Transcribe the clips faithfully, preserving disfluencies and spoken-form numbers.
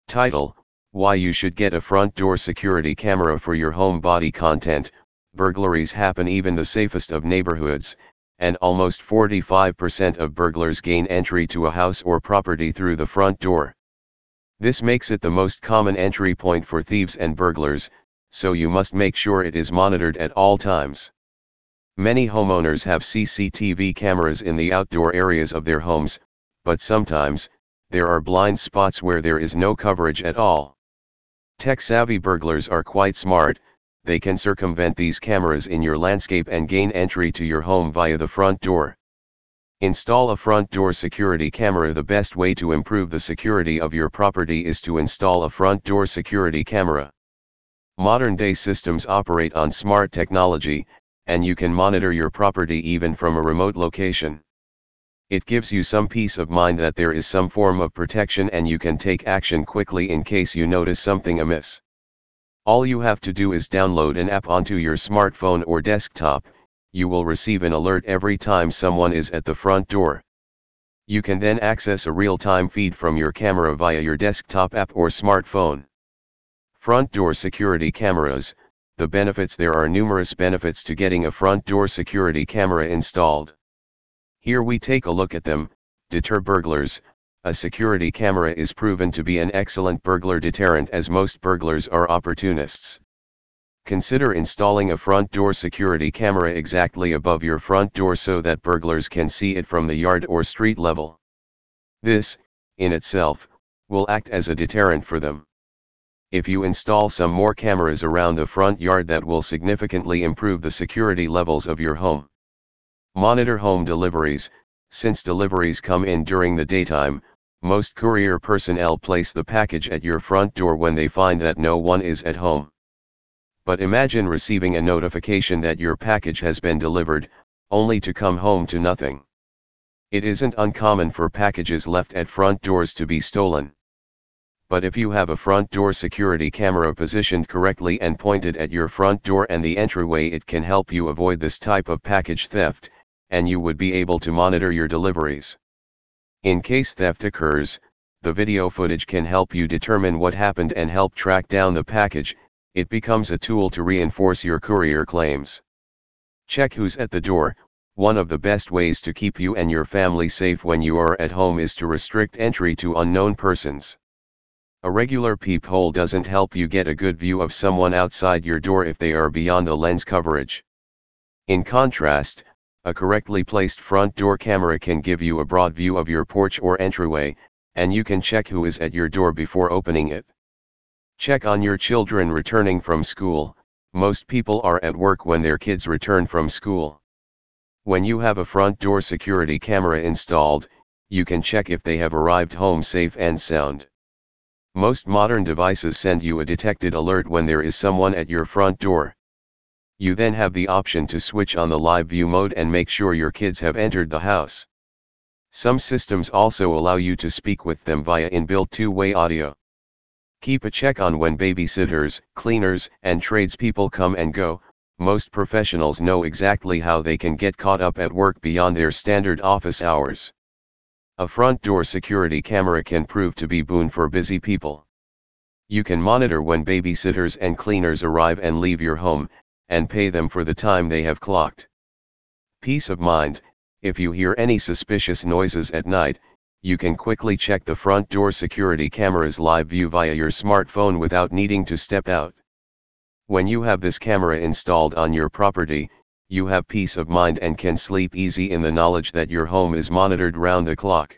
Title: Why you should get a front door security camera for your home. Body content: burglaries happen even the safest of neighborhoods, and almost forty-five percent of burglars gain entry to a house or property through the front door. This makes it the most common entry point for thieves and burglars, so you must make sure it is monitored at all times. Many homeowners have C C T V cameras in the outdoor areas of their homes, but sometimes, there are blind spots where there is no coverage at all. Tech-savvy burglars are quite smart. They can circumvent these cameras in your landscape and gain entry to your home via the front door. Install a front door security camera. The best way to improve the security of your property is to install a front door security camera. Modern-day systems operate on smart technology, and you can monitor your property even from a remote location. It gives you some peace of mind that there is some form of protection and you can take action quickly in case you notice something amiss. All you have to do is download an app onto your smartphone or desktop. You will receive an alert every time someone is at the front door. You can then access a real-time feed from your camera via your desktop app or smartphone. Front door security cameras: the benefits. There are numerous benefits to getting a front door security camera installed. Here we take a look at them. Deter burglars: a security camera is proven to be an excellent burglar deterrent as most burglars are opportunists. Consider installing a front door security camera exactly above your front door so that burglars can see it from the yard or street level. This, in itself, will act as a deterrent for them. If you install some more cameras around the front yard, that will significantly improve the security levels of your home. Monitor home deliveries: since deliveries come in during the daytime, most courier personnel place the package at your front door when they find that no one is at home. But imagine receiving a notification that your package has been delivered, only to come home to nothing. It isn't uncommon for packages left at front doors to be stolen. But if you have a front door security camera positioned correctly and pointed at your front door and the entryway, it can help you avoid this type of package theft, and you would be able to monitor your deliveries. In case theft occurs, the video footage can help you determine what happened and help track down the package. It becomes a tool to reinforce your courier claims. Check who's at the door: one of the best ways to keep you and your family safe when you are at home is to restrict entry to unknown persons. A regular peephole doesn't help you get a good view of someone outside your door if they are beyond the lens coverage. In contrast, a correctly placed front door camera can give you a broad view of your porch or entryway, and you can check who is at your door before opening it. Check on your children returning from school: most people are at work when their kids return from school. When you have a front door security camera installed, you can check if they have arrived home safe and sound. Most modern devices send you a detected alert when there is someone at your front door. You then have the option to switch on the live view mode and make sure your kids have entered the house. Some systems also allow you to speak with them via inbuilt two-way audio. Keep a check on when babysitters, cleaners, and tradespeople come and go. Most professionals know exactly how they can get caught up at work beyond their standard office hours. A front door security camera can prove to be boon for busy people. You can monitor when babysitters and cleaners arrive and leave your home, and pay them for the time they have clocked. Peace of mind: if you hear any suspicious noises at night, you can quickly check the front door security camera's live view via your smartphone without needing to step out. When you have this camera installed on your property, you have peace of mind and can sleep easy in the knowledge that your home is monitored round the clock.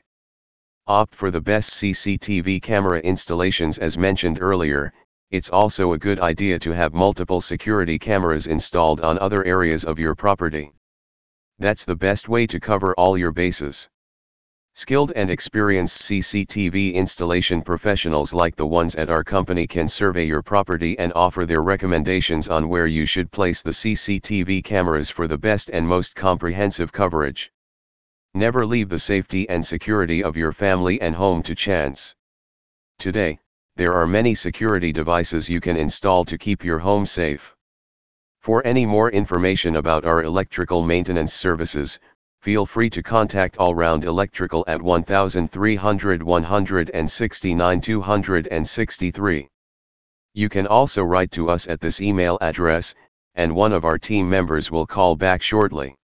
Opt for the best C C T V camera installations. As mentioned earlier, it's also a good idea to have multiple security cameras installed on other areas of your property. That's the best way to cover all your bases. Skilled and experienced C C T V installation professionals like the ones at our company can survey your property and offer their recommendations on where you should place the C C T V cameras for the best and most comprehensive coverage. Never leave the safety and security of your family and home to chance. Today, there are many security devices you can install to keep your home safe. For any more information about our electrical maintenance services, feel free to contact Allround Electrical at one three hundred one sixty-nine two sixty-three. You can also write to us at this email address, and one of our team members will call back shortly.